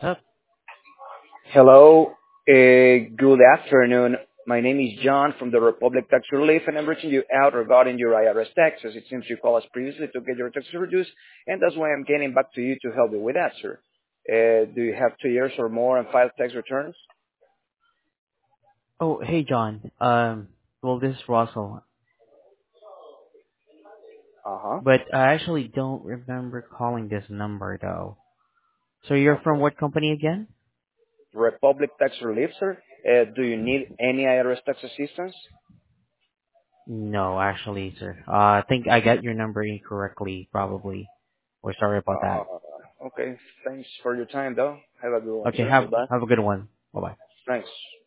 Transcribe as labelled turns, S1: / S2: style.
S1: up?
S2: Hello, good afternoon. My name is John from the Republic Tax Relief, and I'm reaching you out regarding your IRS taxes. It seems you called us previously to get your taxes reduced, and that's why I'm getting back to you to help you with that, sir. Do you have 2 years or more and filed tax returns?
S1: Oh, hey John. Well, this is Russell,
S2: Uh-huh.
S1: but I actually don't remember calling this number though. So you're from
S2: Okay.
S1: what company again?
S2: Republic Tax Relief, sir. Do you need any IRS tax assistance?
S1: No, actually, sir. I think I got your number incorrectly, probably. Or sorry about that.
S2: Okay. Thanks for your time, though. Have a good one,
S1: Okay,
S2: sir.
S1: have
S2: Goodbye.
S1: have a good one. Bye bye.
S2: Thanks.